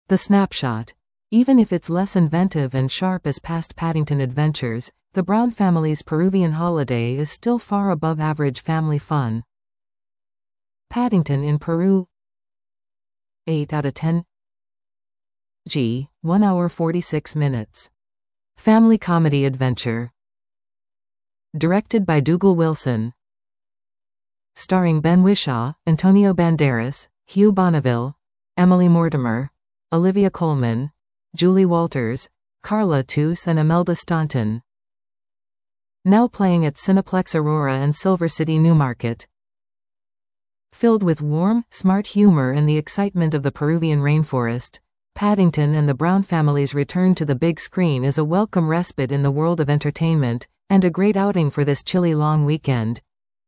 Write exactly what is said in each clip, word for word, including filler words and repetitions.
The snapshot. Even if it's less inventive and sharp as past Paddington adventures, the Brown family's Peruvian holiday is still far above average family fun. Paddington in Peru. eight out of ten. G. one hour forty-six minutes. Family comedy adventure. Directed by Dougal Wilson. Starring Ben Whishaw, Antonio Banderas, Hugh Bonneville, Emily Mortimer, Olivia Colman, Julie Walters, Carla Toos and Imelda Staunton. Now playing at Cineplex Aurora and Silver City Newmarket. Filled with warm, smart humor and the excitement of the Peruvian rainforest, Paddington and the Brown family's return to the big screen is a welcome respite in the world of entertainment, and a great outing for this chilly long weekend.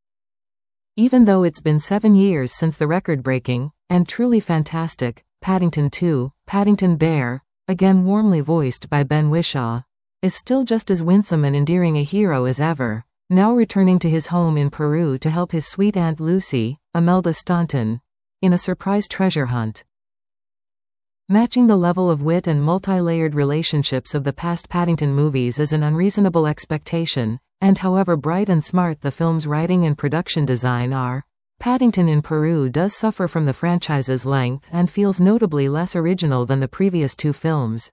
Even though it's been seven years since the record-breaking, and truly fantastic, Paddington two, Paddington Bear, again warmly voiced by Ben Whishaw, is still just as winsome and endearing a hero as ever, now returning to his home in Peru to help his sweet Aunt Lucy, Imelda Staunton, in a surprise treasure hunt. Matching the level of wit and multi-layered relationships of the past Paddington movies is an unreasonable expectation, and however bright and smart the film's writing and production design are, Paddington in Peru does suffer from the franchise's length and feels notably less original than the previous two films.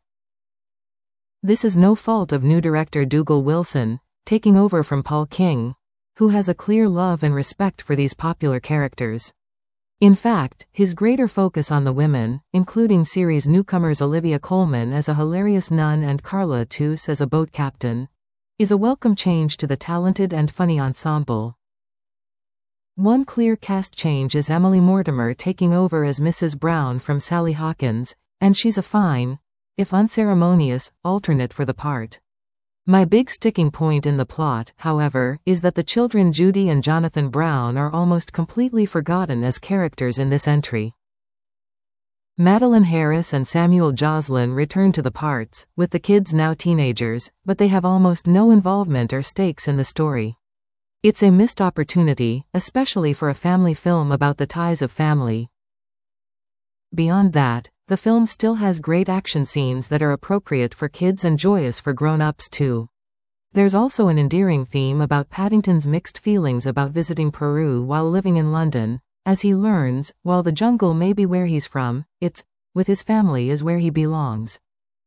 This is no fault of new director Dougal Wilson, taking over from Paul King, who has a clear love and respect for these popular characters. In fact, his greater focus on the women, including series newcomers Olivia Colman as a hilarious nun and Carla Toos as a boat captain, is a welcome change to the talented and funny ensemble. One clear cast change is Emily Mortimer taking over as Missus Brown from Sally Hawkins, and she's a fine, if unceremonious, alternate for the part. My big sticking point in the plot, however, is that the children Judy and Jonathan Brown are almost completely forgotten as characters in this entry. Madeline Harris and Samuel Joslin return to the parts, with the kids now teenagers, but they have almost no involvement or stakes in the story. It's a missed opportunity, especially for a family film about the ties of family. Beyond that, the film still has great action scenes that are appropriate for kids and joyous for grown-ups too. There's also an endearing theme about Paddington's mixed feelings about visiting Peru while living in London, as he learns, while the jungle may be where he's from, it's, with his family is where he belongs.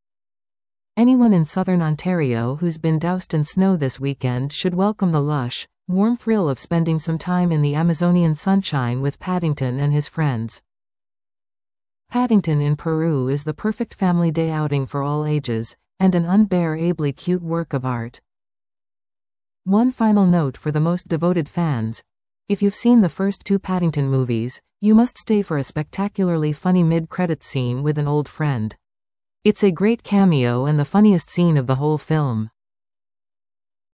Anyone in southern Ontario who's been doused in snow this weekend should welcome the lush, warm thrill of spending some time in the Amazonian sunshine with Paddington and his friends. Paddington in Peru is the perfect family day outing for all ages, and an unbearably cute work of art. One final note for the most devoted fans. If you've seen the first two Paddington movies, you must stay for a spectacularly funny mid-credits scene with an old friend. It's a great cameo and the funniest scene of the whole film.